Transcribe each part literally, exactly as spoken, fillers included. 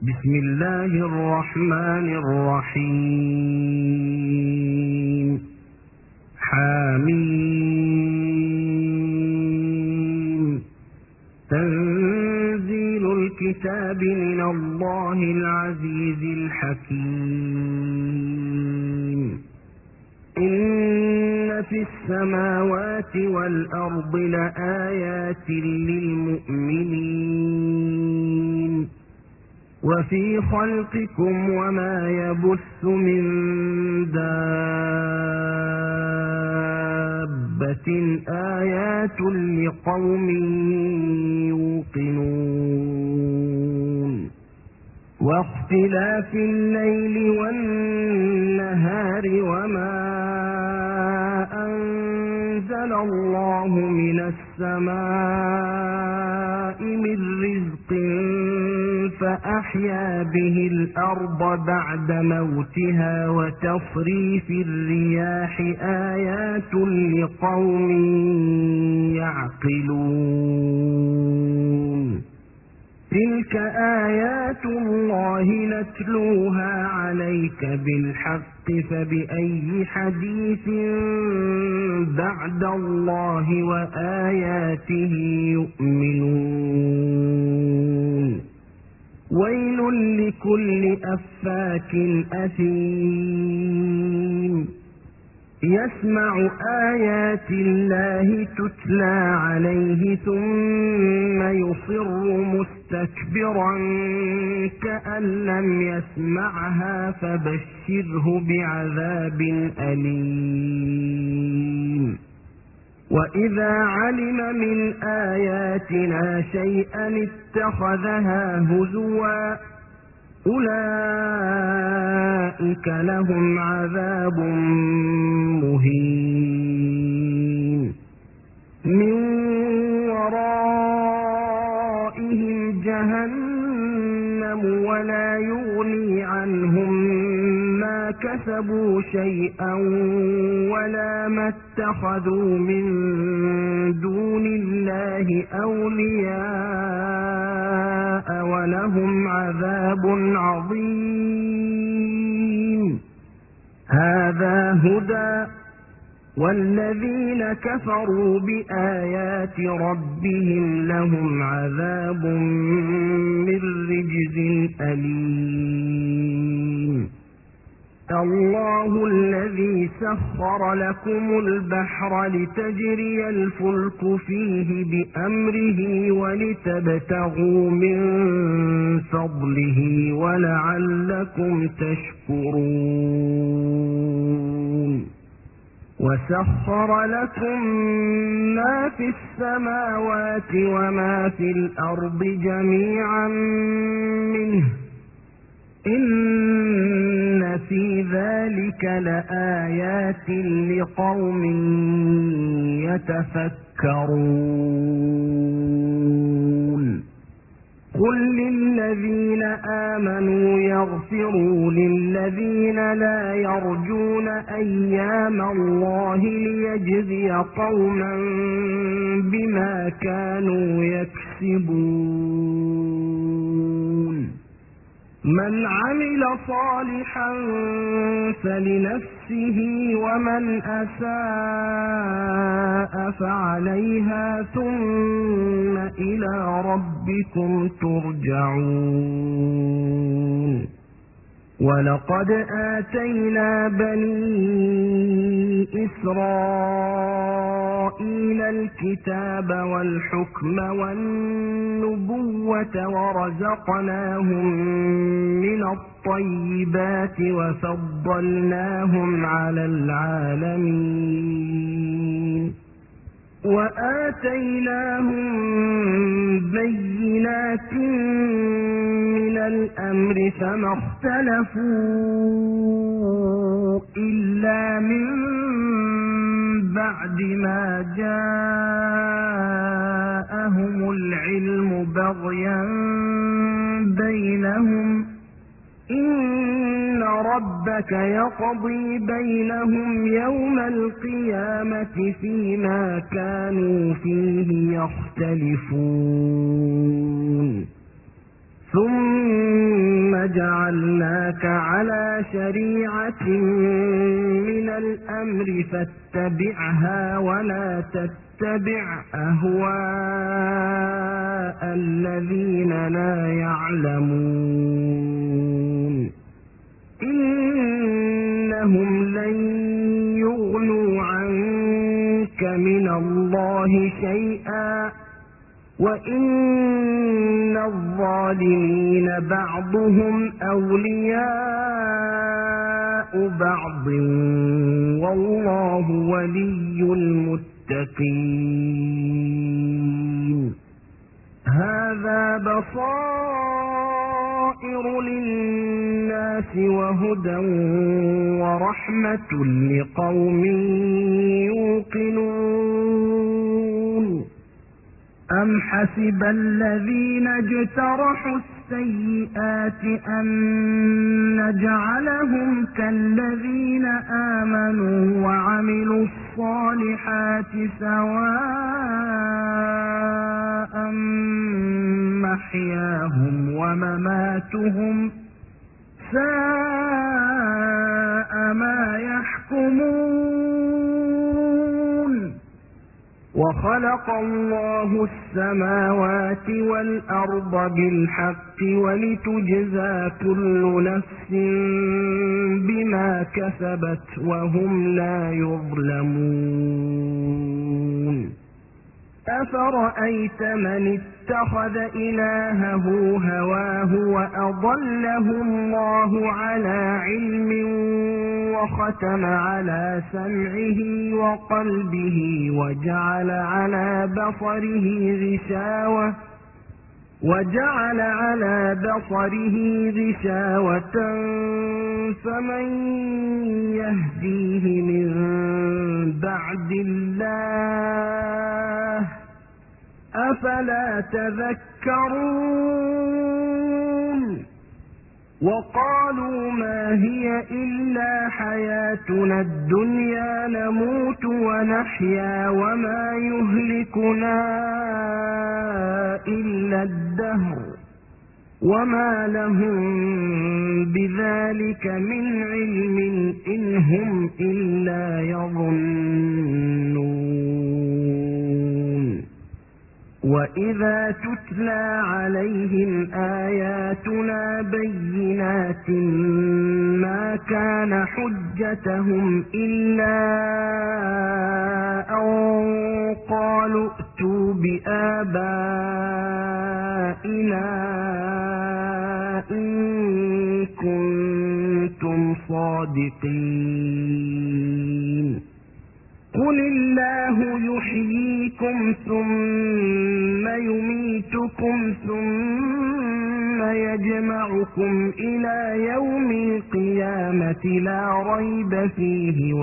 بسم الله الرحمن الرحيم. حميم. تنزيل الكتاب من الله العزيز الحكيم. إن في السماوات والأرض لآيات للمؤمنين وفي خلقكم وما يبث من دابة آيات لقوم يوقنون. واختلاف الليل والنهار وما أنزل الله من السماء من رزق فأحيا به الأرض بعد موتها وتصريف الرياح آيات لقوم يعقلون. تلك آيات الله نتلوها عليك بالحق فبأي حديث بعد الله وآياته يؤمنون. ويل لكل أفاك أثيم يسمع آيات الله تتلى عليه ثم يصر مستكبرا كأن لم يسمعها فبشره بعذاب أليم. وإذا علم من آياتنا شيئا اتخذها هزوا أولئك لهم عذاب مهين من ورائهم جهنم ولا يغني عنهم ما كسبوا شيئا ولا ما اتخذوا من دون الله أولياء ولهم عذاب عظيم. هذا هدى والذين كفروا بآيات ربهم لهم عذاب من رجز أليم. الله الذي سخر لكم البحر لتجري الفلك فيه بأمره ولتبتغوا من فضله ولعلكم تشكرون. وسخر لكم ما في السماوات وما في الأرض جميعا منه إن في ذلك لآيات لقوم يتفكرون. قل للذين آمنوا يغفروا للذين لا يرجون أيام الله ليجزي قوما بما كانوا يكسبون. من عمل صالحا فلنفسه ومن أساء فعليها ثم إلى ربكم ترجعون. ولقد آتينا بني إسرائيل الكتاب والحكم والنبوة ورزقناهم من الطيبات وفضلناهم على العالمين وآتيناهم بينات من الأمر فما اختلفوا إلا من بعد ما جاءهم العلم بغيا بينهم إن ربك يقضي بينهم يوم القيامة فيما كانوا فيه يختلفون ثم جعلناك على شريعة من الأمر فاتبعها ولا تتبع أهواء الذين لا يعلمون إنهم لن يغنوا عنك من الله شيئا وإن الظالمين بعضهم أولياء بعض والله ولي المتقين هذا بصائر للناس وهدى ورحمة لقوم يوقنون أم حسب الذين اجترحوا السيئات أن نجعلهم كالذين آمنوا وعملوا الصالحات سواء محياهم ومماتهم ساء ما يحكمون وخلق الله السماوات والأرض بالحق ولتجزى كل نفس بما كسبت وهم لا يظلمون أفرأيت من اتخذ إلهه هواه وأضله الله على علم وختم على سمعه وقلبه وجعل على بصره غشاوة وجعل على بصره غشاوة فمن يهديه من بعد الله أفلا تذكرون وقالوا ما هي إلا حياتنا الدنيا نموت ونحيا وما يهلكنا إلا الدهر وما لهم بذلك من علم إن هم إلا يظنون وإذا تتلى عليهم آياتنا بينات ما كان حجتهم إلا أن قالوا ائتوا بآبائنا إن كنتم صادقين قل الله يحييكم ثم يميتكم ثم يجمعكم إلى يوم القيامة لا ريب فيه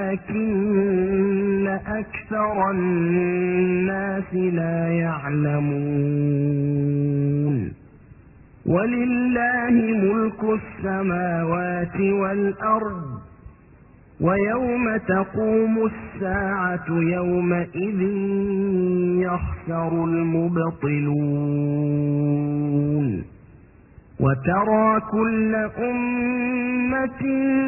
ولكن أكثر الناس لا يعلمون ولله ملك السماوات والأرض ويوم تقوم الساعة يومئذ يخسر المبطلون وترى كل أمة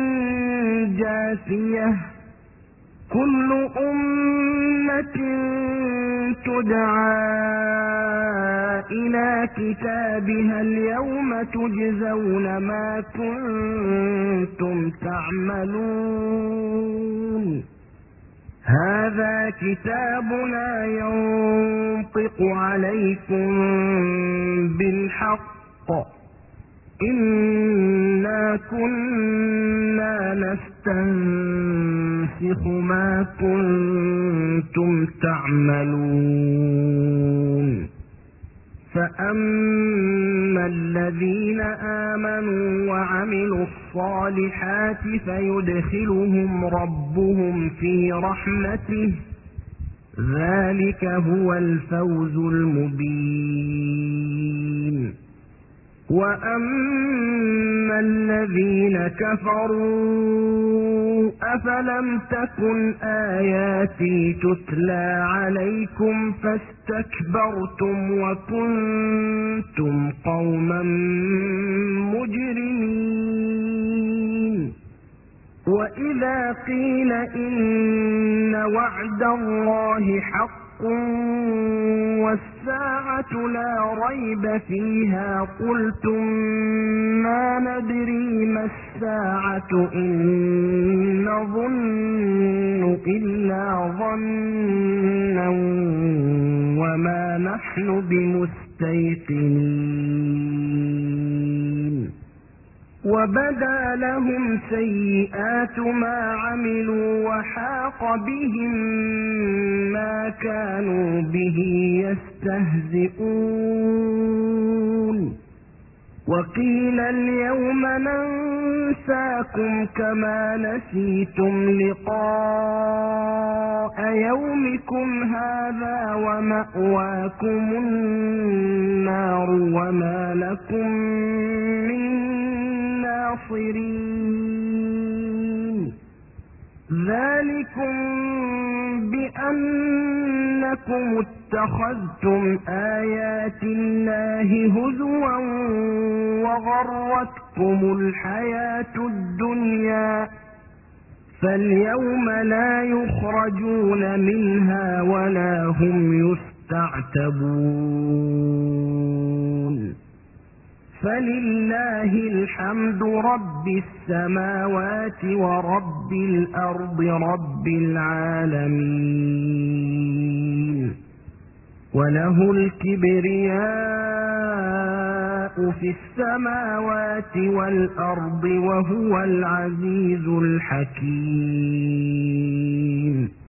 جاثية كل أمة تدعى إلى كتابها اليوم تجزون ما كنتم تعملون هذا كتابنا ينطق عليكم بالحق إنا كنا نستنسخ ما كنتم تعملون فأما الذين آمنوا وعملوا الصالحات فيدخلهم ربهم في رحمته ذلك هو الفوز المبين وأما الذين كفروا أفلم تكن آياتي تتلى عليكم فاستكبرتم وكنتم قوما مجرمين وإذا قيل إن وعد الله حق والساعة لا ريب فيها قلتم ما ندري ما الساعة إن نظن إلا ظنا وما نحن بمستيقنين وبدا لهم سيئات ما عملوا وحاق بهم ما كانوا به يستهزئون وقيل اليوم ننساكم كما نسيتم لقاء يومكم هذا ومأواكم النار وما لكم من ناصرين ذلكم بأنكم اتخذتم آيات الله هزوا وغرتكم الحياة الدنيا فاليوم لا يخرجون منها ولا هم يستعتبون فلله الحمد رب السماوات ورب الأرض رب العالمين وله الكبرياء في السماوات والأرض وهو العزيز الحكيم.